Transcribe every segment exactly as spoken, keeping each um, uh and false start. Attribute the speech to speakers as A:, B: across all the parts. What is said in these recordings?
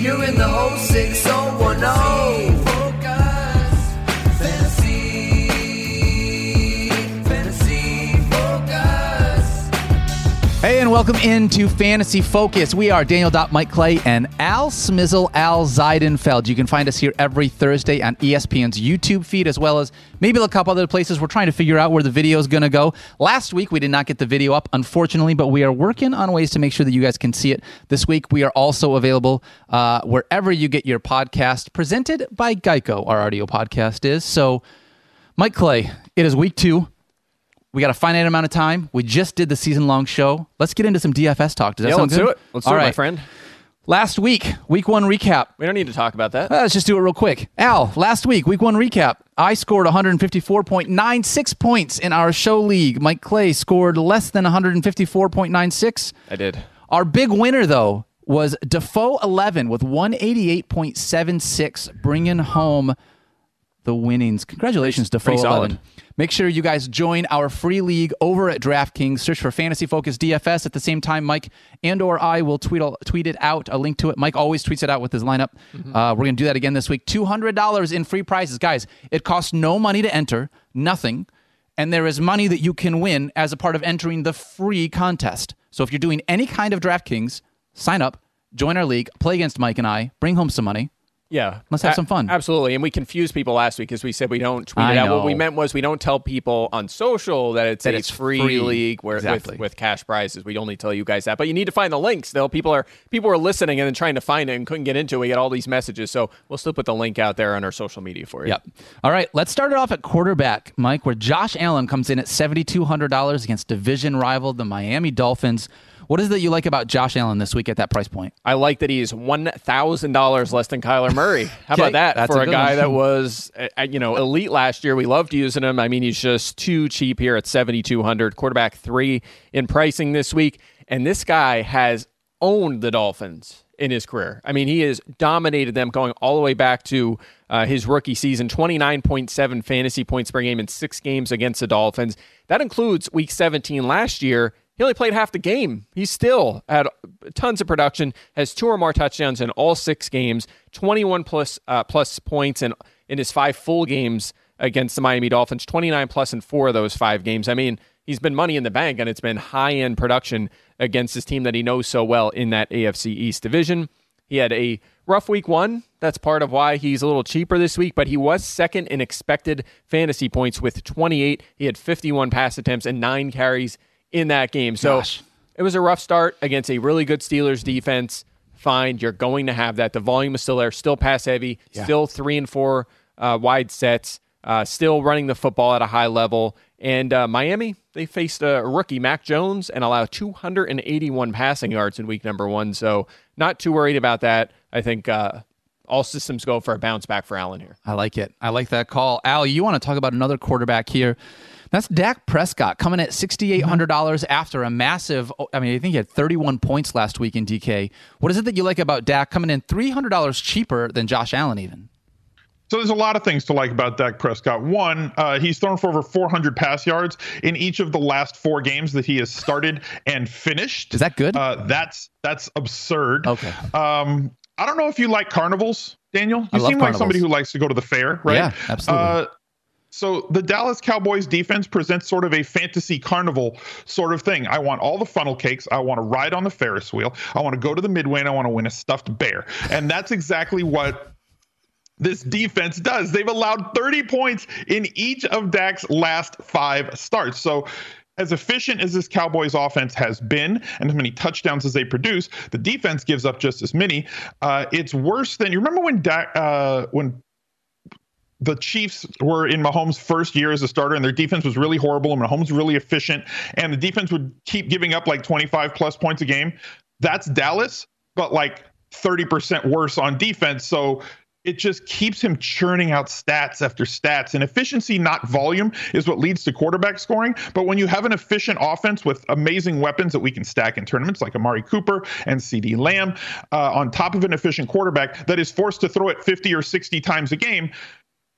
A: You're in the whole six oh one oh.
B: Hey, and welcome into Fantasy Focus. We are Daniel Dopp, Mike Clay, and Al Smizzle, Al Zeidenfeld. You can find us here every Thursday on E S P N's YouTube feed, as well as maybe a couple other places. We're trying to figure out where the video is going to go. Last week, we did not get the video up, unfortunately, but we are working on ways to make sure that you guys can see it. This week, we are also available uh, wherever you get your podcast, presented by Geico, our audio podcast is. So, Mike Clay, it is week two. We got a finite amount of time. We just did the season-long show. Let's get into some D F S talk. Does that
C: yeah,
B: sound
C: let's
B: good?
C: do it. Let's
B: All
C: do it,
B: right.
C: my friend.
B: Last week, week one recap.
C: We don't need to talk about that.
B: Uh, let's just do it real quick. Al, last week, week one recap. I scored one fifty-four point nine six points in our show league. Mike Clay scored less than one fifty-four point nine six.
C: I did.
B: Our big winner, though, was Defoe eleven with one eighty-eight point seven six, bringing home the winnings. Congratulations, Defoe
C: Pretty solid.
B: eleven. Make sure you guys join our free league over at DraftKings. Search for Fantasy Focus D F S. At the same time, Mike and or I will tweet tweet it out, a link to it. Mike always tweets it out with his lineup. Mm-hmm. Uh, we're going to do that again this week. two hundred dollars in free prizes. Guys, it costs no money to enter, nothing, and there is money that you can win as a part of entering the free contest. So if you're doing any kind of DraftKings, sign up, join our league, play against Mike and I, bring home some money.
C: Yeah.
B: Let's have
C: A-
B: some fun.
C: Absolutely. And we confused people last week because we said we don't tweet
B: I
C: it out.
B: know.
C: What we meant was we don't tell people on social that it's
B: That
C: a
B: it's
C: free,
B: free.
C: league where,
B: Exactly.
C: with, with cash prizes. We only tell you guys that. But you need to find the links. Though people are people are listening and then trying to find it and couldn't get into it. We get all these messages. So we'll still put the link out there on our social media for you.
B: Yep. All right, let's start it off at quarterback, Mike, where Josh Allen comes in at seven thousand two hundred dollars against division rival, the Miami Dolphins. What is it that you like about Josh Allen this week at that price point?
C: I like that he's one thousand dollars less than Kyler Murray. How
B: Okay,
C: about that
B: that's
C: for
B: a
C: a
B: good
C: guy
B: one.
C: that was, uh, you know, elite last year? We loved using him. I mean, he's just too cheap here at seven thousand two hundred dollars. Quarterback three in pricing this week. And this guy has owned the Dolphins in his career. I mean, he has dominated them going all the way back to uh, his rookie season, twenty-nine point seven fantasy points per game in six games against the Dolphins. That includes week seventeen last year. He only played half the game. He still had tons of production, has two or more touchdowns in all six games, twenty-one plus uh, plus points in, in his five full games against the Miami Dolphins, twenty-nine plus in four of those five games. I mean, he's been money in the bank, and it's been high-end production against his team that he knows so well in that A F C East division. He had a rough week one. That's part of why he's a little cheaper this week, but he was second in expected fantasy points with twenty-eight. He had fifty-one pass attempts and nine carries in that game. So
B: Gosh.
C: It was a rough start against a really good Steelers defense. Fine, you're going to have that. The volume is still there, still pass heavy,
B: Yeah.
C: still three and four uh, wide sets, uh, still running the football at a high level. And uh, Miami, they faced a rookie, Mac Jones, and allowed two hundred eighty-one passing yards in week number one. So not too worried about that. I think uh, all systems go for a bounce back for Allen here.
B: I like it. I like that call. Al, you want to talk about another quarterback here. That's Dak Prescott coming at six thousand eight hundred dollars after a massive, I mean, I think he had thirty-one points last week in D K. What is it that you like about Dak coming in three hundred dollars cheaper than Josh Allen even?
D: So there's a lot of things to like about Dak Prescott. One, uh, he's thrown for over four hundred pass yards in each of the last four games that he has started and finished.
B: Is that good?
D: Uh, that's that's absurd.
B: Okay.
D: Um, I don't know if you like carnivals, Daniel. You
B: I love
D: seem like
B: carnivals.
D: somebody who likes to go to the fair, right?
B: Yeah, absolutely.
D: Uh, So the Dallas Cowboys defense presents sort of a fantasy carnival sort of thing. I want all the funnel cakes. I want to ride on the Ferris wheel. I want to go to the Midway, and I want to win a stuffed bear. And that's exactly what this defense does. They've allowed thirty points in each of Dak's last five starts. So as efficient as this Cowboys offense has been and as many touchdowns as they produce, the defense gives up just as many. Uh, it's worse than, you remember when Dak, uh, when the Chiefs were in Mahomes' first year as a starter, and their defense was really horrible, and Mahomes was really efficient, and the defense would keep giving up like twenty-five plus points a game. That's Dallas, but like thirty percent worse on defense. So it just keeps him churning out stats after stats. And efficiency, not volume, is what leads to quarterback scoring. But when you have an efficient offense with amazing weapons that we can stack in tournaments like Amari Cooper and CeeDee Lamb, uh, on top of an efficient quarterback that is forced to throw it fifty or sixty times a game,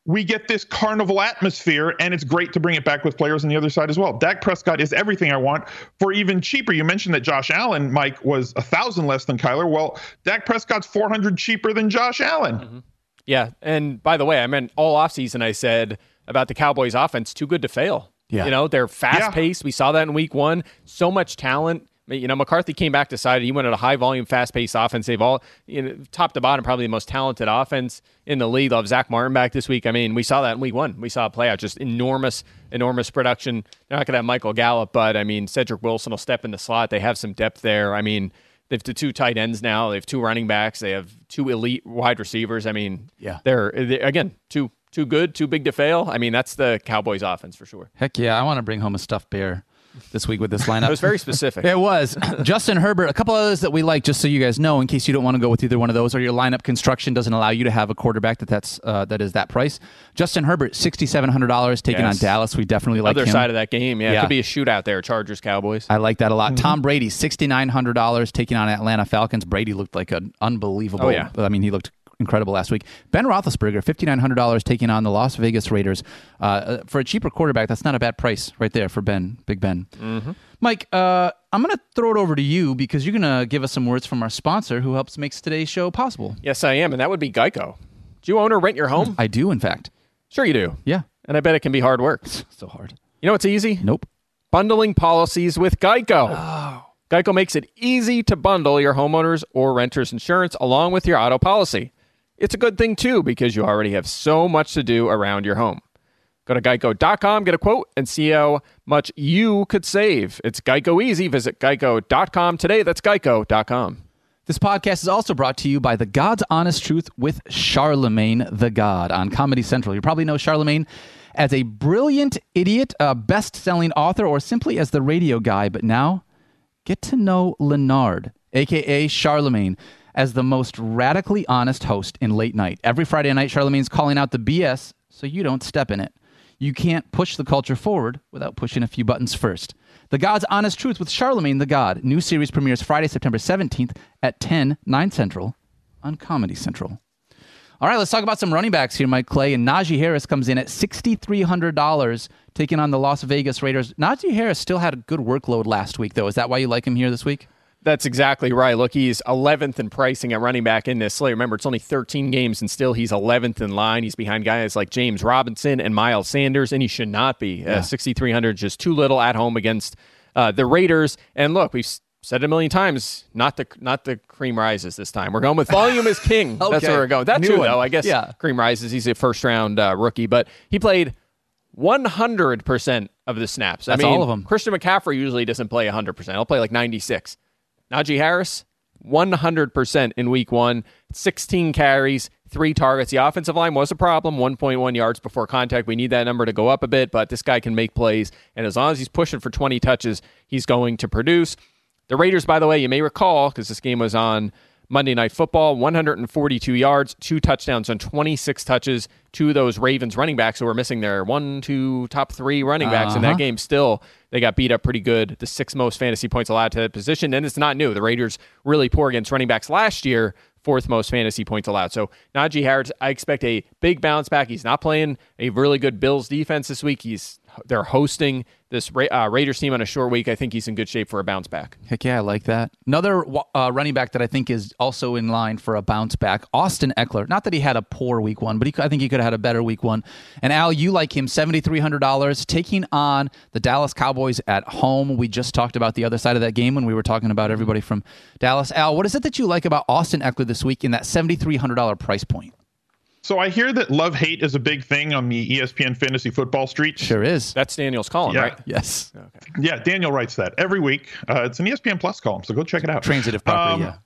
D: we get this carnival atmosphere, and it's great to bring it back with players on the other side as well. Dak Prescott is everything I want for even cheaper. You mentioned that Josh Allen, Mike, was a thousand less than Kyler. Well, Dak Prescott's four hundred cheaper than Josh Allen.
C: Mm-hmm. Yeah, and by the way, I meant all offseason I said about the Cowboys offense, too good to fail.
B: Yeah.
C: You know, they're fast-paced.
D: Yeah.
C: We saw that in week one. So much talent. You know, McCarthy came back, decided he wanted a high-volume, fast-paced offense. They've all, you know, top to bottom, probably the most talented offense in the league. They'll have Zach Martin back this week. I mean, we saw that in week one. We saw it play out, just enormous, enormous production. They're not going to have Michael Gallup, but, I mean, Cedric Wilson will step in the slot. They have some depth there. I mean, they have the two tight ends now. They have two running backs. They have two elite wide receivers. I mean,
B: yeah,
C: they're, they're again, two too good, too big to fail. I mean, that's the Cowboys offense for sure.
B: Heck yeah, I want to bring home a stuffed bear this week with this lineup.
C: It was very specific.
B: It was. Justin Herbert, a couple others that we like, just so you guys know, in case you don't want to go with either one of those, or your lineup construction doesn't allow you to have a quarterback that that's uh, that is that price. Justin Herbert, six thousand seven hundred dollars, taking
C: yes.
B: on Dallas. We definitely like
C: Other
B: him.
C: side of that game, yeah,
B: yeah.
C: It could be a shootout there, Chargers, Cowboys.
B: I like that a lot.
C: Mm-hmm.
B: Tom Brady, six thousand nine hundred dollars, taking on Atlanta Falcons. Brady looked like an unbelievable.
C: Oh, yeah.
B: I mean, he looked incredible last week. Ben Roethlisberger, five thousand nine hundred dollars, taking on the Las Vegas Raiders. Uh, for a cheaper quarterback, that's not a bad price right there for Ben, Big Ben.
C: Mm-hmm.
B: Mike, uh, I'm going to throw it over to you because you're going to give us some words from our sponsor who helps makes today's show possible.
C: Yes, I am, and that would be Geico. Do you own or rent your home?
B: I do, in fact.
C: Sure you do.
B: Yeah.
C: And I bet it can be hard work.
B: So hard.
C: You know what's easy?
B: Nope.
C: Bundling policies with Geico. Oh. Geico makes it easy to bundle your homeowners or renters insurance along with your auto policy. It's a good thing, too, because you already have so much to do around your home. Go to geico dot com, get a quote, and see how much you could save. It's Geico easy. Visit geico dot com today. That's geico dot com.
B: This podcast is also brought to you by The God's Honest Truth with Charlemagne the God on Comedy Central. You probably know Charlemagne as a brilliant idiot, a best-selling author, or simply as the radio guy. But now, get to know Leonard, a k a. Charlemagne, as the most radically honest host in late night. Every Friday night, Charlemagne's calling out the B S so you don't step in it. You can't push the culture forward without pushing a few buttons first. The God's Honest Truth with Charlemagne the God. New series premieres Friday, September seventeenth at ten, nine Central on Comedy Central. All right, let's talk about some running backs here, Mike Clay. And Najee Harris comes in at six thousand three hundred dollars, taking on the Las Vegas Raiders. Najee Harris still had a good workload last week, though. Is that why you like him here this week?
C: That's exactly right. Look, he's eleventh in pricing at running back in this slate. Remember, it's only thirteen games, and still he's eleventh in line. He's behind guys like James Robinson and Miles Sanders, and he should not be. Yeah. Uh, six thousand three hundred, just too little at home against uh, the Raiders. And look, we've said it a million times, not the not the cream rises this time. We're going with volume is king.
B: Okay.
C: That's where we're going. That
B: New
C: too,
B: one.
C: though. I guess
B: yeah.
C: cream rises. He's a first-round uh, rookie, but he played one hundred percent of the snaps.
B: That's
C: I mean,
B: all of them.
C: Christian McCaffrey usually doesn't play one hundred percent. He'll play like ninety-six. Najee Harris, one hundred percent in week one, sixteen carries, three targets. The offensive line was a problem, one point one yards before contact. We need that number to go up a bit, but this guy can make plays, and as long as he's pushing for twenty touches, he's going to produce. The Raiders, by the way, you may recall, because this game was on Monday Night Football, one hundred forty-two yards, two touchdowns on twenty-six touches to those Ravens running backs who were missing their one, two, top three running backs uh-huh. in that game. Still, they got beat up pretty good. The sixth most fantasy points allowed to that position, and it's not new. The Raiders really poor against running backs last year, fourth most fantasy points allowed. So Najee Harris, I expect a big bounce back. He's not playing a really good Bills defense this week. He's They're hosting this uh, Raiders team on a short week. I think he's in good shape for a bounce back.
B: Heck yeah, I like that. Another uh, running back that I think is also in line for a bounce back, Austin Eckler. Not that he had a poor week one, but he, I think he could have had a better week one. And Al, you like him, seven thousand three hundred dollars, taking on the Dallas Cowboys at home. We just talked about the other side of that game when we were talking about everybody from Dallas. Al, what is it that you like about Austin Eckler this week in that seven thousand three hundred dollars price point?
D: So I hear that love-hate is a big thing on the E S P N Fantasy Football Street.
B: Sure is.
C: That's Daniel's column,
D: yeah.
C: right?
B: Yes.
C: Okay.
D: Yeah, Daniel writes that every week. Uh, it's an E S P N Plus column, so go check it out.
B: Transitive property, um,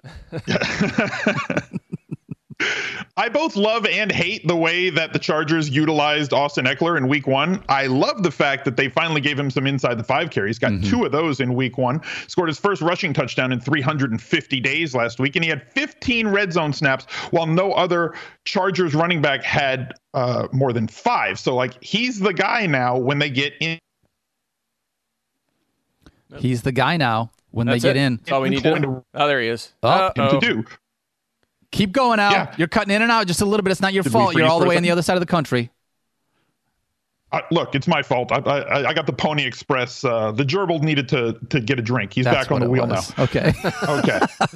D: yeah. I both love and hate the way that the Chargers utilized Austin Eckler in week one. I love the fact that they finally gave him some inside the five carries. Got mm-hmm. two of those in week one. Scored his first rushing touchdown in three hundred fifty days last week. And he had fifteen red zone snaps while no other Chargers running back had uh, more than five. So, like, he's the guy now when they get in.
B: He's the guy now when
C: That's
B: they get
C: it.
B: in.
C: That's all we need to do. Oh, there he is.
B: Oh,
D: him to do.
B: Keep going out.
D: Yeah.
B: You're cutting in and out just a little bit. It's not your
D: Did
B: fault. You're all the way on the other side of the country.
D: Uh, look, it's my fault. I, I, I got the Pony Express. Uh, the gerbil needed to to get a drink. He's
B: That's
D: back on the wheel
B: was.
D: now.
B: Okay.
D: Okay.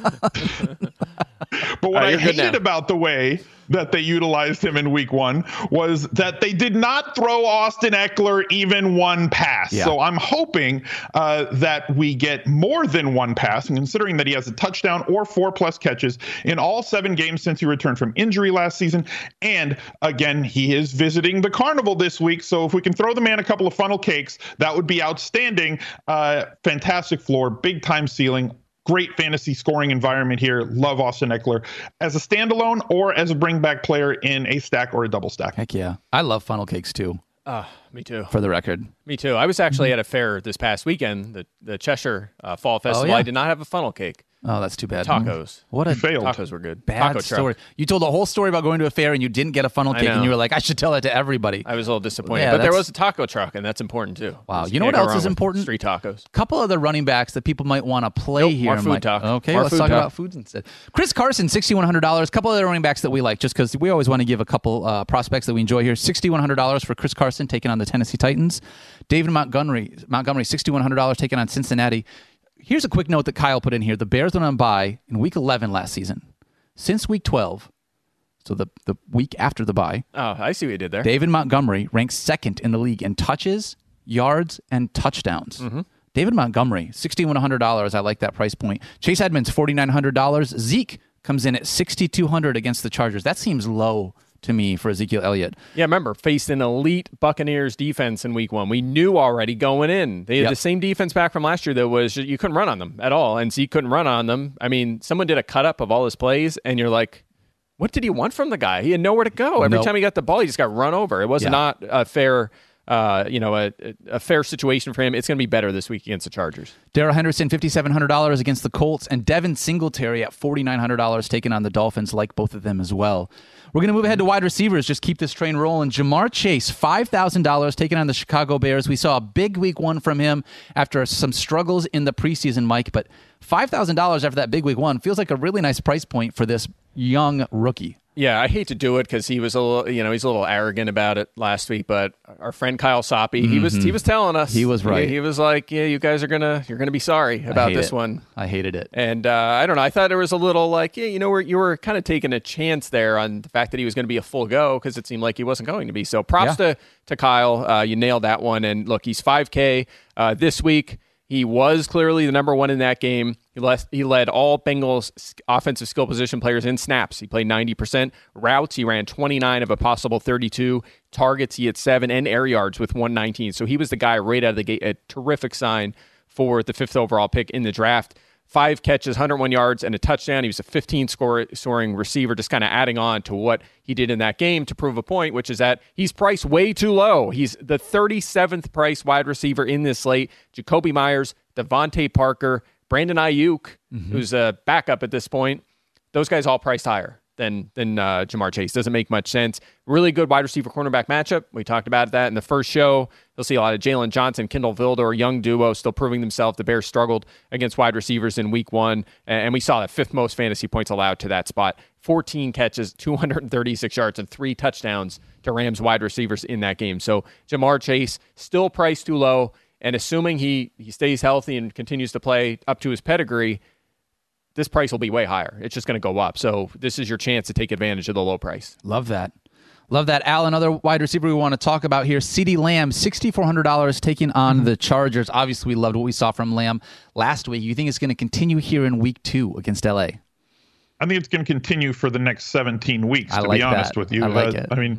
D: But what
C: Uh,
D: I
C: you're good
D: hated
C: now.
D: about the way that they utilized him in week one was that they did not throw Austin Eckler even one pass.
B: Yeah.
D: So I'm hoping uh, that we get more than one pass, and considering that he has a touchdown or four plus catches in all seven games since he returned from injury last season. And again, he is visiting the Carnival this week. So if we can throw the man a couple of funnel cakes, that would be outstanding. Uh, fantastic floor, big time ceiling. Great fantasy scoring environment here. Love Austin Eckler as a standalone or as a bring back player in a stack or a double stack.
B: Heck yeah. I love funnel cakes too,
C: Uh, me too.
B: for the record.
C: Me too. I was actually at a fair this past weekend, the, the Cheshire uh, Fall Festival.
B: yeah?
C: I did not have a funnel cake.
B: Oh, that's too bad.
C: Tacos.
B: What a
D: You failed.
C: Tacos were good.
B: bad
C: Taco truck.
B: story. You told a whole story about going to a fair and you didn't get a funnel
C: I
B: cake, and
C: know.
B: you were like, I should tell that to everybody.
C: I was a little disappointed.
B: Yeah,
C: but there
B: that's-
C: was a taco truck, and that's important too.
B: Wow.
C: You
B: You know what
C: can't go
B: else
C: wrong
B: is
C: with
B: important?
C: Street tacos.
B: Couple of the running backs that people might want to play
C: Nope,
B: here.
C: more food
B: Mike.
C: talk.
B: Okay,
C: More
B: let's
C: food
B: talk
C: talk.
B: about foods instead. Chris Carson, six thousand one hundred dollars. Couple of the running backs that we like, just because we always want to give a couple uh, prospects that we enjoy here. six thousand one hundred dollars for Chris Carson, taking on the Tennessee Titans. David Montgomery, Montgomery, six thousand one hundred dollars, taking on Cincinnati. Here's a quick note that Kyle put in here. The Bears went on bye in week eleven last season. Since week twelve, so the, the week after the bye,
C: Oh, I see what you did there.
B: David Montgomery ranks second in the league in touches, yards, and touchdowns.
C: Mm-hmm.
B: David Montgomery, six thousand one hundred dollars. I like that price point. Chase Edmonds, four thousand nine hundred dollars. Zeke comes in at six thousand two hundred dollars against the Chargers. That seems low to me for Ezekiel Elliott.
C: Yeah, remember, faced an elite Buccaneers defense in week one. We knew already going in. They had
B: Yep.
C: the same defense back from last year that was you couldn't run on them at all, and Zeke couldn't run on them. I mean, someone did a cut up of all his plays, and you're like, what did he want from the guy? He had nowhere to go. Every
B: Nope.
C: time he got the ball, he just got run over. It was
B: Yeah.
C: not a fair, uh, you know, a, a fair situation for him. It's going to be better this week against the Chargers.
B: Darrell Henderson, five thousand seven hundred dollars against the Colts, and Devin Singletary at four thousand nine hundred dollars taking on the Dolphins, like both of them as well. We're going to move ahead to wide receivers. Just keep this train rolling. Jamar Chase, five thousand dollars taking on the Chicago Bears. We saw a big week one from him after some struggles in the preseason, Mike, but five thousand dollars after that big week one feels like a really nice price point for this young rookie.
C: Yeah, I hate to do it because he was a little, you know, he's a little arrogant about it last week. But our friend Kyle Soppe, he was he was telling us
B: He was right.
C: He, he was like, yeah, you guys are gonna you're gonna be sorry about
B: hate
C: this
B: it.
C: one.
B: I hated it.
C: And uh, I don't know. I thought there was a little like, yeah, you know, where you were kind of taking a chance there on the fact that he was going to be a full go because it seemed like he wasn't going to be. So props
B: Yeah.
C: to to Kyle. Uh, you nailed that one. And look, he's five K uh, this week. He was clearly the number one in that game. He, led, he led all Bengals offensive skill position players in snaps. He played ninety percent. Routes, he ran twenty-nine of a possible thirty-two. Targets, he had seven, and air yards with one nineteen. So he was the guy right out of the gate. A terrific sign for the fifth overall pick in the draft. Five catches, one hundred one yards, and a touchdown. He was a fifteen score, scoring receiver, just kind of adding on to what he did in that game to prove a point, which is that he's priced way too low. He's the thirty-seventh priced wide receiver in this slate. Jacoby Myers, Devontae Parker, Brandon Ayuk,
B: Mm-hmm.
C: who's a backup at this point. Those guys all priced higher than than uh, Jamar Chase. Doesn't make much sense. Really good wide receiver cornerback matchup. We talked about that in the first show. You'll see a lot of Jalen Johnson, Kendall Vildor, young duo still proving themselves. The Bears struggled against wide receivers in week one, and we saw that fifth most fantasy points allowed to that spot. fourteen catches, two hundred thirty-six yards, and three touchdowns to Rams wide receivers in that game. So Jamar Chase still priced too low, and assuming he, he stays healthy and continues to play up to his pedigree, this price will be way higher. It's just going to go up. So this is your chance to take advantage of the low price.
B: Love that. Love that. Al, another wide receiver we want to talk about here, CeeDee Lamb, six thousand four hundred dollars taking on the Chargers. Obviously, we loved what we saw from Lamb last week. You think it's going to continue here in week two against L A?
D: I think it's going to continue for the next seventeen weeks,
B: I
D: to
B: like
D: be honest
B: that.
D: with you.
B: I like
D: uh,
B: it.
D: I mean,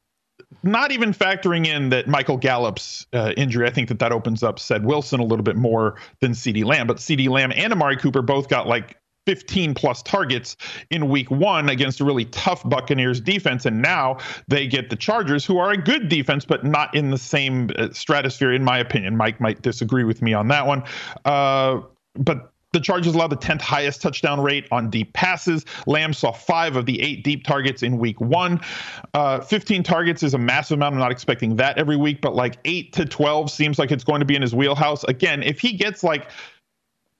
D: not even factoring in that Michael Gallup's uh, injury, I think that that opens up Ced Wilson a little bit more than CeeDee Lamb. But CeeDee Lamb and Amari Cooper both got like fifteen plus targets in week one against a really tough Buccaneers defense. And now they get the Chargers, who are a good defense, but not in the same uh, stratosphere, in my opinion. Mike might disagree with me on that one. Uh, but the Chargers allowed the tenth highest touchdown rate on deep passes. Lamb saw five of the eight deep targets in week one. Uh, fifteen targets is a massive amount. I'm not expecting that every week, but like eight to twelve seems like it's going to be in his wheelhouse. Again, if he gets like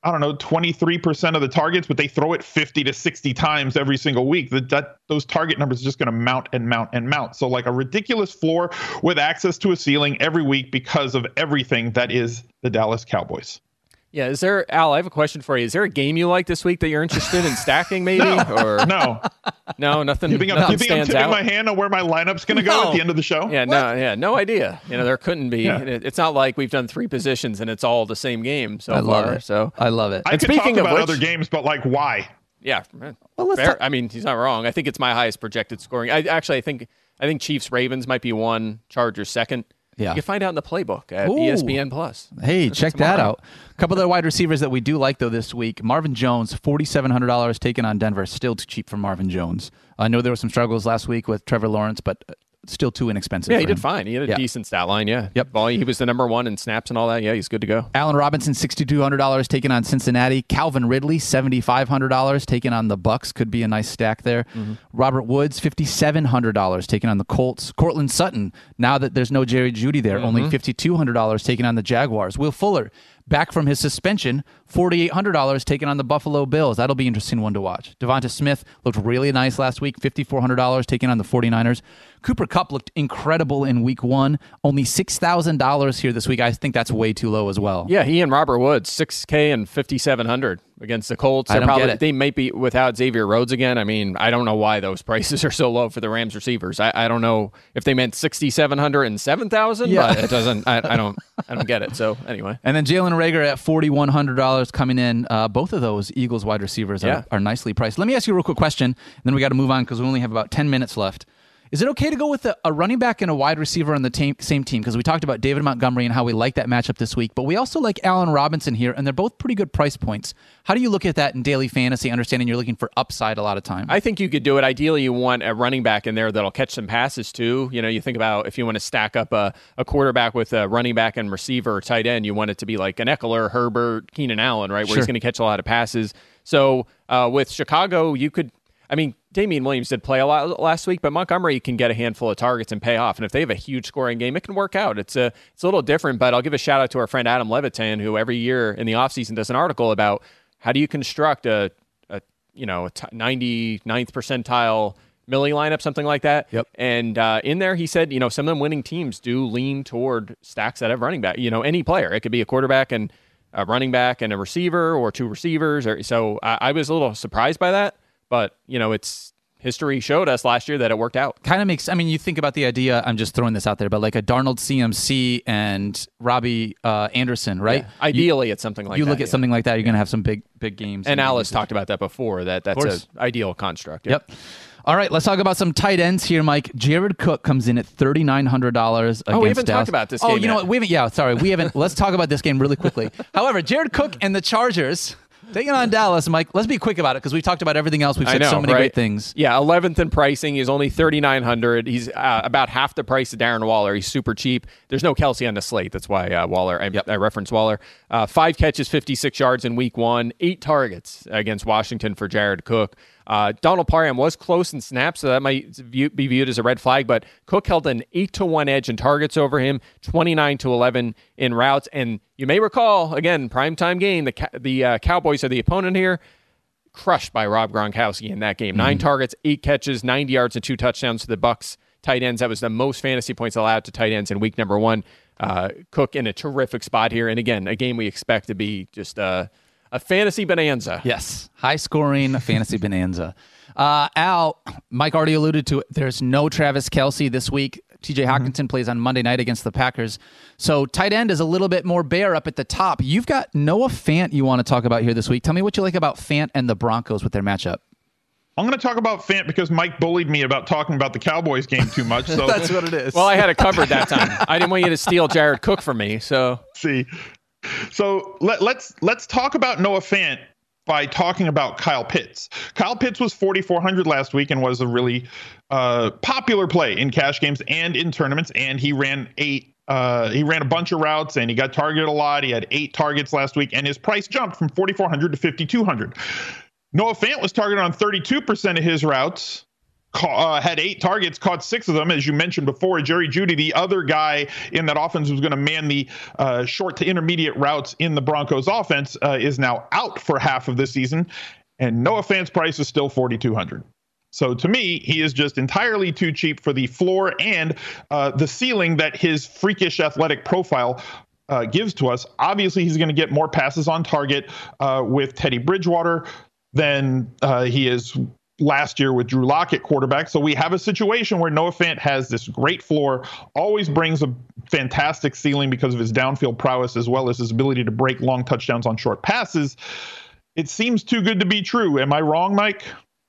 D: I don't know, twenty-three percent of the targets, but they throw it fifty to sixty times every single week. That, that those target numbers are just going to mount and mount and mount. So like a ridiculous floor with access to a ceiling every week because of everything that is the Dallas Cowboys.
C: Yeah, is there, Al, I have a question for you. Is there a game you like this week that you're interested in stacking maybe?
D: No,
C: or
D: no.
C: No, nothing,
D: you think I'm,
C: nothing
D: you think I'm
C: stands
D: tipping
C: out?
D: my hand on where my lineup's going to go
B: No.
D: at the end of the show?
C: Yeah, no, yeah, no idea. You know, there couldn't be.
D: Yeah.
C: It- It's not like we've done three positions and it's all the same game so
B: I love
C: far.
B: it.
C: So,
B: I love it.
D: I
C: And
D: could
C: speaking
D: talk
C: of
D: about
C: which-
D: other games, but like why?
C: yeah,
B: Well, let's
C: fair.
B: talk-
C: I mean, he's not wrong. I think it's my highest projected scoring. I actually, I think, I think Chiefs Ravens might be one, Chargers second.
B: Yeah.
C: You can find out in the playbook at
B: Ooh.
C: E S P N Plus.
B: Hey, check that
C: tomorrow.
B: out. A couple of the wide receivers that we do like, though, this week. Marvin Jones, four thousand seven hundred dollars taken on Denver. Still too cheap for Marvin Jones. I know there were some struggles last week with Trevor Lawrence, but uh, still too inexpensive.
C: Yeah,
B: for
C: he did
B: him.
C: fine. He had a
B: Yeah.
C: decent stat line. Yeah.
B: Yep.
C: Volume, he was the number one in snaps and all that. Yeah, he's good to go.
B: Allen Robinson, six thousand two hundred dollars taken on Cincinnati. Calvin Ridley, seven thousand five hundred dollars taken on the Bucks. Could be a nice stack there.
C: Mm-hmm.
B: Robert Woods, five thousand seven hundred dollars taken on the Colts. Cortland Sutton, now that there's no Jerry Jeudy there,
C: Mm-hmm.
B: only five thousand two hundred dollars taken on the Jaguars. Will Fuller, back from his suspension, four thousand eight hundred dollars taken on the Buffalo Bills. That'll be an interesting one to watch. Devonta Smith looked really nice last week, five thousand four hundred dollars taken on the 49ers. Cooper Kupp looked incredible in week one, only six thousand dollars here this week. I think that's way too low as well.
C: Yeah, he and Robert Woods, six K and fifty-seven hundred against the Colts.
B: I
C: They're
B: don't
C: probably,
B: get it.
C: They might be without Xavier Rhodes again. I mean, I don't know why those prices are so low for the Rams receivers. I, I don't know if they meant sixty-seven hundred and seven thousand,
B: Yeah.
C: but it doesn't. I, I don't. I don't get it. So anyway,
B: And then Jalen Reagor at four thousand one hundred dollars coming in. Uh, both of those Eagles wide receivers are,
C: Yeah.
B: are nicely priced. Let me ask you a real quick question, and then we got to move on because we only have about ten minutes left. Is it okay to go with a, a running back and a wide receiver on the tam- same team? Because we talked about David Montgomery and how we like that matchup this week, but we also like Allen Robinson here, and they're both pretty good price points. How do you look at that in daily fantasy, understanding you're looking for upside a lot of time?
C: I think you could do it. Ideally, you want a running back in there that'll catch some passes too. You know, you think about if you want to stack up a, a quarterback with a running back and receiver or tight end, you want it to be like an Eckler, Herbert, Keenan Allen, right, where
B: Sure.
C: he's going to catch a lot of passes. So uh, with Chicago, you could. I mean, Damian Williams did play a lot last week, but Montgomery can get a handful of targets and pay off. And if they have a huge scoring game, it can work out. It's a it's a little different, but I'll give a shout out to our friend Adam Levitan, who every year in the offseason does an article about how do you construct a, a you know, a t- ninety-ninth percentile Millie lineup, something like that.
B: Yep.
C: And uh, in there, he said, you know, some of them winning teams do lean toward stacks that have running back. You know, any player. It could be a quarterback and a running back and a receiver or two receivers. Or so I, I was a little surprised by that. But, you know, it's history showed us last year that it worked out.
B: Kind of makes, I mean, you think about the idea, I'm just throwing this out there, but like a Darnold C M C and Robbie uh, Anderson, right?
C: Yeah. Ideally, it's something like
B: you
C: that.
B: look at
C: yeah.
B: something like that, you're going to have some big, big games.
C: And
B: big
C: Alice
B: usage.
C: talked about that before, that that's
B: course.
C: an ideal construct. Yeah.
B: Yep. All right, let's talk about some tight ends here, Mike. Jared Cook comes in at three thousand nine hundred dollars against
C: Oh, we haven't
B: Dallas.
C: talked about this
B: Oh,
C: game
B: you know
C: yet.
B: what? We haven't. Yeah, sorry, we haven't. Let's talk about this game really quickly. However, Jared Cook and the Chargers taking on Dallas, Mike. Let's be quick about it because we've talked about everything else. We've
C: I
B: said
C: know,
B: so many
C: right?
B: great things.
C: Yeah, eleventh in pricing. He's only thirty-nine hundred. He's uh, about half the price of Darren Waller. He's super cheap. There's no Kelsey on the slate. That's why uh, Waller. I,
B: Yep.
C: I referenced Waller. Uh, five catches, fifty-six yards in week one. Eight targets against Washington for Jared Cook. Uh, Donald Parham was close in snaps, so that might view, be viewed as a red flag, but Cook held an eight to one edge in targets over him, twenty-nine to eleven in routes. And you may recall, again, primetime game, the, the uh, Cowboys are the opponent here, crushed by Rob Gronkowski in that game. Nine targets, eight catches, ninety yards, and two touchdowns to the Bucks tight ends. That was the most fantasy points allowed to tight ends in week number one. Uh, Cook in a terrific spot here. And again, a game we expect to be just uh, a fantasy bonanza.
B: Yes, high scoring fantasy bonanza. Uh, Al, Mike already alluded to it. There's no Travis Kelce this week. T J Hockenson plays on Monday night against the Packers. So tight end is a little bit more bare up at the top. You've got Noah Fant you want to talk about here this week. Tell me what you like about Fant and the Broncos with their matchup.
D: I'm going to talk about Fant because Mike bullied me about talking about the Cowboys game too much. So
B: what it is.
C: Well, I had it covered that time. I didn't want you to steal Jared Cook from me. So
D: see, so let, let's let's talk about Noah Fant by talking about Kyle Pitts. Kyle Pitts was forty-four hundred last week and was a really uh, popular play in cash games and in tournaments. And he ran eight. Uh, he ran a bunch of routes and he got targeted a lot. He had eight targets last week, and his price jumped from forty-four hundred to fifty-two hundred. Noah Fant was targeted on thirty-two percent of his routes Uh, had eight targets, caught six of them, as you mentioned before. Jerry Jeudy, the other guy in that offense who's going to man the uh, short to intermediate routes in the Broncos offense, uh, is now out for half of this season. And Noah Fant's price is still forty-two hundred dollars. So to me, he is just entirely too cheap for the floor and uh, the ceiling that his freakish athletic profile uh, gives to us. Obviously, he's going to get more passes on target uh, with Teddy Bridgewater than uh, he is last year with Drew Lock at quarterback. So we have a situation where Noah Fant has this great floor, always brings a fantastic ceiling because of his downfield prowess, as well as his ability to break long touchdowns on short passes. It seems too good to be true. Am I wrong, Mike?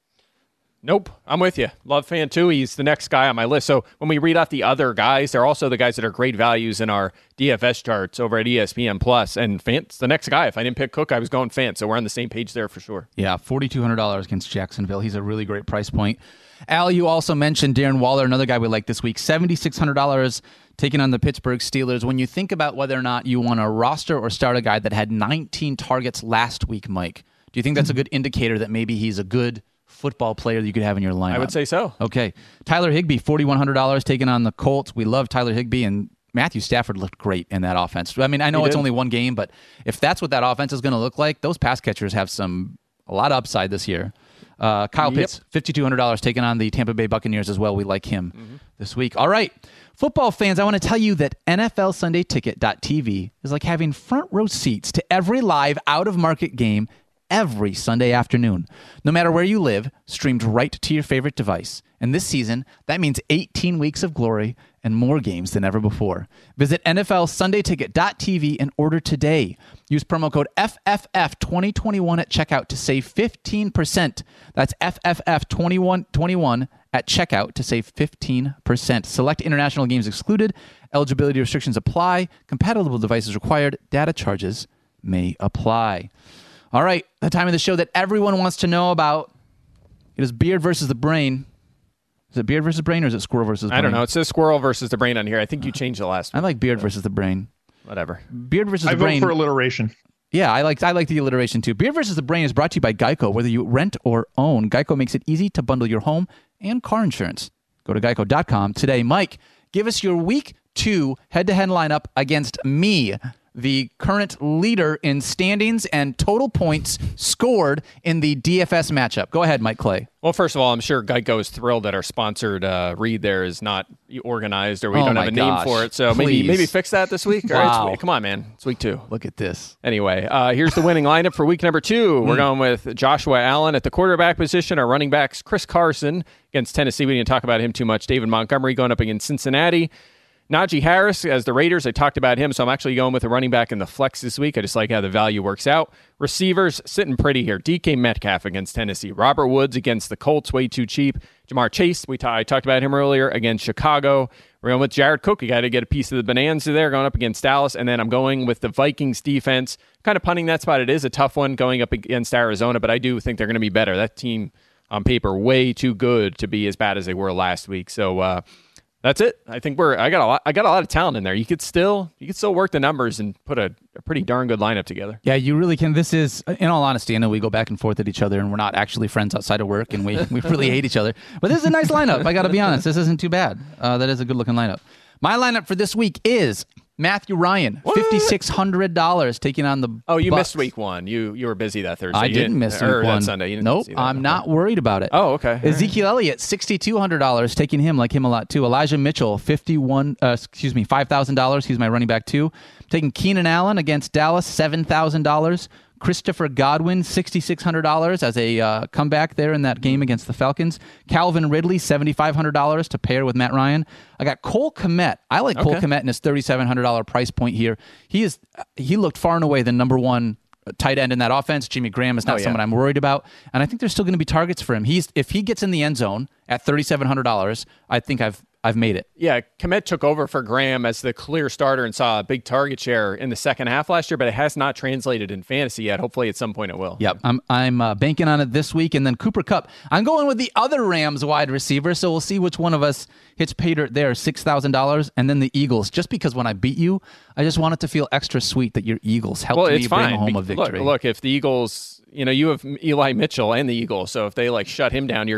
C: Nope. I'm with you. Love Fant too. He's the next guy on my list. So when we read off the other guys, they're also the guys that are great values in our D F S charts over at E S P N Plus. And Fant's the next guy. If I didn't pick Cook, I was going Fant. So we're on the same page there for sure.
B: Yeah, forty-two hundred dollars against Jacksonville. He's a really great price point. Al, you also mentioned Darren Waller, another guy we like this week. seven thousand six hundred dollars taking on the Pittsburgh Steelers. When you think about whether or not you want to roster or start a guy that had nineteen targets last week, Mike, do you think that's a good indicator that maybe he's a good football player that you could have in your lineup?
C: I would say so.
B: Okay. Tyler Higbee, forty-one hundred dollars taking on the Colts. We love Tyler Higbee, and Matthew Stafford looked great in that offense. I mean, I know
C: He
B: it's
C: did.
B: only one game, but if that's what that offense is going to look like, those pass catchers have some a lot of upside this year. Uh, Kyle
C: Yep.
B: Pitts, fifty-two hundred dollars taking on the Tampa Bay Buccaneers as well. We like him mm-hmm. this week. All right. Football fans, I want to tell you that N F L Sunday Ticket dot T V is like having front row seats to every live out-of-market game every Sunday afternoon. No matter where you live, streamed right to your favorite device. And this season, that means eighteen weeks of glory and more games than ever before. Visit N F L Sunday Ticket dot T V and order today. Use promo code F F F twenty twenty-one at checkout to save fifteen percent. That's F F F twenty-one twenty-one at checkout to save fifteen percent. Select international games excluded. Eligibility restrictions apply. Compatible devices required. Data charges may apply. All right, the time of the show that everyone wants to know about. It is Beard versus the Brain. Is it Beard versus Brain or is it Squirrel versus Brain?
C: I don't know. It says Squirrel versus the Brain on here. I think you changed the last
B: I
C: one.
B: like Beard versus the Brain.
C: Whatever.
B: Beard versus
D: I
B: the
D: vote
B: Brain.
D: for alliteration.
B: Yeah, I like I like the alliteration too. Beard versus the Brain is brought to you by Geico. Whether you rent or own, Geico makes it easy to bundle your home and car insurance. Go to geico dot com today. Mike, give us your week two head-to-head lineup against me, the current leader in standings and total points scored in the D F S matchup. Go ahead, Mike Clay.
C: Well, first of all, I'm sure Geico is thrilled that our sponsored uh, read there is not organized or we
B: Oh
C: don't
B: my
C: have a name
B: gosh.
C: for it. So
B: Please.
C: maybe maybe fix that this week. Or
B: Wow.
C: it's week. Come on, man. It's week two.
B: Look at this.
C: Anyway, uh, here's the winning lineup for week number two. We're going with Joshua Allen at the quarterback position. Our running backs, Chris Carson against Tennessee. We didn't talk about him too much. David Montgomery going up against Cincinnati. Najee Harris as the Raiders. I talked about him, so I'm actually going with a running back in the flex this week. I just like how the value works out. Receivers sitting pretty here. D K Metcalf against Tennessee. Robert Woods against the Colts, way too cheap. Jamar Chase, we t- I talked about him earlier, against Chicago. We're going with Jared Cook. You got to get a piece of the bonanza there, going up against Dallas. And then I'm going with the Vikings defense. Kind of punting that spot. It is a tough one going up against Arizona, but I do think they're going to be better. That team on paper way too good to be as bad as they were last week. So, uh, that's it. I think we're. I got a lot. I got a lot of talent in there. You could still. You could still work the numbers and put a, a pretty darn good lineup together.
B: Yeah, you really can. This is, in all honesty, I know we go back and forth at each other, and we're not actually friends outside of work, and we, we really hate each other. But this is a nice lineup. I got to be honest. This isn't too bad. Uh, that is a good looking lineup. My lineup for this week is Matthew Ryan, fifty-six hundred dollars taking on the
C: Oh, you
B: Bucs.
C: missed week one. You you were busy that Thursday.
B: I
C: You
B: didn't miss week
C: or
B: one.
C: that Sunday. You didn't
B: nope,
C: see that.
B: I'm
C: Okay.
B: not worried about it.
C: Oh, okay.
B: Ezekiel Elliott, sixty-two hundred dollars, taking him, like him a lot too. Elijah Mitchell, fifty-one. Uh, excuse me, five thousand dollars. He's my running back too. Taking Keenan Allen against Dallas, seven thousand dollars. Christopher Godwin, sixty-six hundred dollars as a uh, comeback there in that game against the Falcons. Calvin Ridley, seventy-five hundred dollars to pair with Matt Ryan. I got Cole Kmet. I like Cole
C: Okay.
B: Kmet in his thirty-seven hundred dollars price point here. He is he looked far and away the number one tight end in that offense. Jimmy Graham is not
C: Oh, yeah.
B: someone I'm worried about, and I think there's still going to be targets for him. He's if he gets in the end zone at thirty-seven hundred dollars, I think I've I've made it.
C: Yeah, Kmet took over for Graham as the clear starter and saw a big target share in the second half last year, but it has not translated in fantasy yet. Hopefully at some point it will.
B: Yep, I'm I'm uh, banking on it this week, and then Cooper Kupp. I'm going with the other Rams wide receiver, so we'll see which one of us hits pay dirt there, six thousand dollars, and then the Eagles. Just because when I beat you, I just want it to feel extra sweet that your Eagles helped
C: Well,
B: me
C: it's
B: bring
C: fine.
B: home
C: Be-
B: a victory.
C: Look, look, if the Eagles, you know, you have Eli Mitchell and the Eagles, so if they like shut him down, you're going to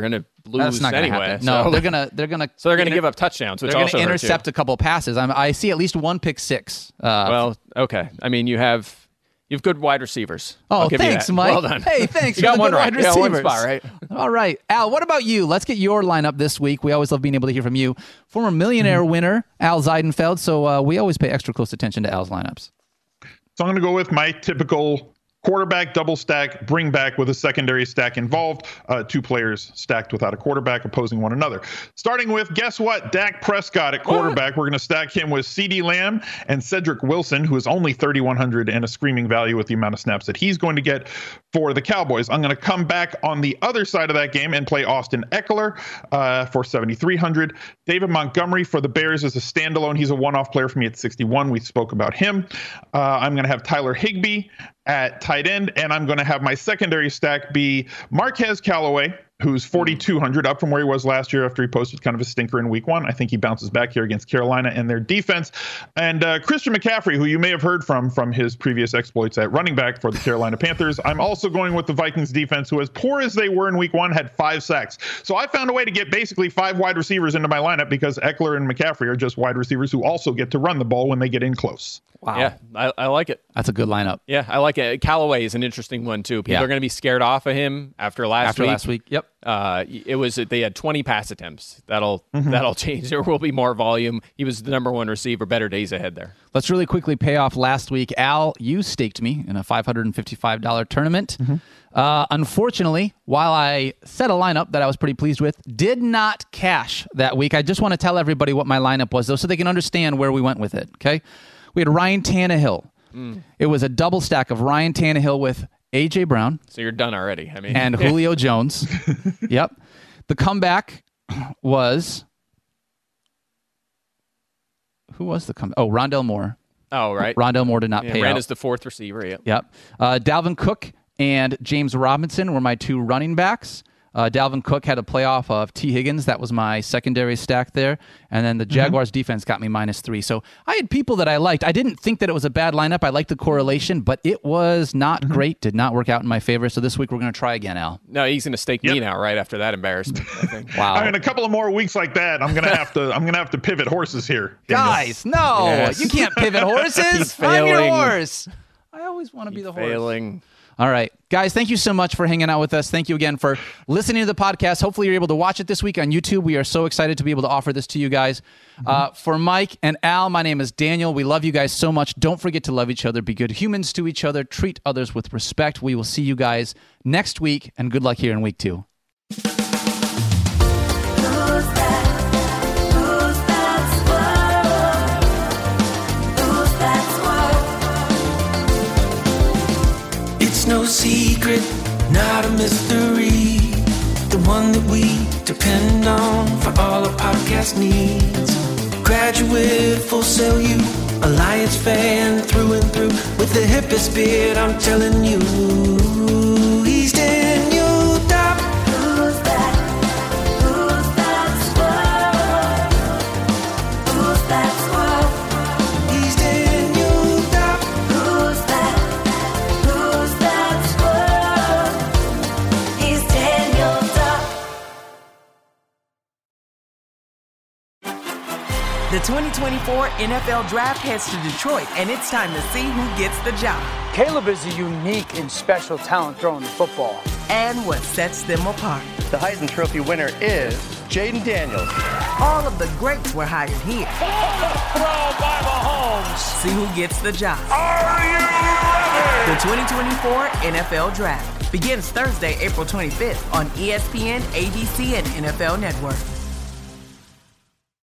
C: lose
B: not gonna
C: anyway.
B: happen. No,
C: so.
B: they're gonna they're gonna
C: So they're going to
B: inter-
C: give up touchdowns, which
B: they're
C: also
B: gonna
C: hurts you.
B: intercept a couple passes. I'm, I see at least one pick six. Uh,
C: Well, okay. I mean, you have you have good wide receivers.
B: oh,
C: I'll give you
B: thanks,
C: that.
B: Mike.
C: Well done.
B: Hey, thanks.
C: You
B: for
C: got
B: the
C: one
B: good
C: right.
B: wide
C: You got one
B: receivers.
C: spot right.
B: All right, Al. What about you? Let's get your lineup this week. We always love being able to hear from you, former millionaire
C: Mm-hmm.
B: winner Al Zeidenfeld. So uh, we always pay extra close attention to Al's lineups.
D: So I'm going to go with my typical quarterback double stack, bring back with a secondary stack involved. Uh, two players stacked without a quarterback opposing one another. Starting with, guess what? Dak Prescott at quarterback. What? We're going to stack him with CeeDee Lamb and Cedric Wilson, who is only thirty-one hundred and a screaming value with the amount of snaps that he's going to get for the Cowboys. I'm going to come back on the other side of that game and play Austin Eckler uh, for seventy-three hundred. David Montgomery for the Bears is a standalone. He's a one-off player for me at sixty-one. We spoke about him. Uh, I'm going to have Tyler Higbee at tight end, and I'm going to have my secondary stack be Marquez Callaway, who's forty-two hundred, up from where he was last year after he posted kind of a stinker in week one. I think he bounces back here against Carolina and their defense. And uh, Christian McCaffrey, who you may have heard from from his previous exploits at running back for the Carolina Panthers. I'm also going with the Vikings defense, who, as poor as they were in week one, had five sacks. So I found a way to get basically five wide receivers into my lineup because Eckler and McCaffrey are just wide receivers who also get to run the ball when they get in close.
B: Wow.
C: Yeah, I, I like it.
B: That's a good lineup.
C: Yeah, I like it. Callaway is an interesting one, too. People
B: Yeah.
C: are going to be scared off of him after last
B: After
C: week.
B: last week, yep.
C: Uh, it was they had twenty pass attempts. That'll
B: Mm-hmm.
C: that'll change. There will be more volume. He was the number one receiver. Better days ahead there.
B: Let's really quickly pay off last week. Al, you staked me in a five hundred fifty-five dollars tournament.
C: Mm-hmm.
B: Uh, unfortunately, while I set a lineup that I was pretty pleased with, did not cash that week. I just want to tell everybody what my lineup was, though, so they can understand where we went with it. Okay, we had Ryan Tannehill. Mm. It was a double stack of Ryan Tannehill with A J Brown.
C: So you're done already. I mean,
B: and Julio Jones. Yep. The comeback was who was the comeback? Oh, Rondell Moore.
C: Oh, right.
B: Rondell Moore did not
C: yeah,
B: pay
C: ran
B: out.
C: as the fourth receiver. Yep.
B: Yep. Uh, Dalvin Cook and James Robinson were my two running backs. Uh, Dalvin Cook had a playoff of T. Higgins. That was my secondary stack there. And then the Jaguars mm-hmm. defense got me minus three. So I had people that I liked. I didn't think that it was a bad lineup. I liked the correlation, but it was not mm-hmm. great. Did not work out in my favor. So this week we're going to try again, Al.
C: No, he's going to stake
D: yep.
C: me now right after that embarrassment. I think.
B: Wow.
D: I mean, a couple of more weeks like that, I'm gonna have to. I'm gonna have to pivot horses here, Daniel.
B: Guys. No,
C: yes.
B: you can't pivot horses. I'm your horse. I always want to be the horse.
C: Failing.
B: All right. Guys, thank you so much for hanging out with us. Thank you again for listening to the podcast. Hopefully you're able to watch it this week on YouTube. We are so excited to be able to offer this to you guys. Mm-hmm. Uh, for Mike and Al, my name is Daniel. We love you guys so much. Don't forget to love each other. Be good humans to each other. Treat others with respect. We will see you guys next week, and good luck here in week two.
E: No secret, not a mystery. The one that we depend on for all our podcast needs. Graduate, Full Sail U, Alliance fan through and through. With the hippest beard, I'm telling you, he's Daniel Dopp. Who's that? Who's that squirrel? Who's that squirrel? He's Daniel Dopp. Who's that? Who's that squirrel? He's Daniel Dopp.
F: The twenty twenty-four N F L Draft heads to Detroit, and it's time to see who gets the job.
G: Caleb is a unique and special talent throwing the football.
F: And what sets them apart.
H: The Heisman Trophy winner is Jaden Daniels.
F: All of the greats were hired here.
I: Throw by Mahomes.
F: See who gets the job.
I: Are you ready?
F: The twenty twenty-four N F L Draft begins Thursday, April twenty-fifth on E S P N, A B C, and N F L Network.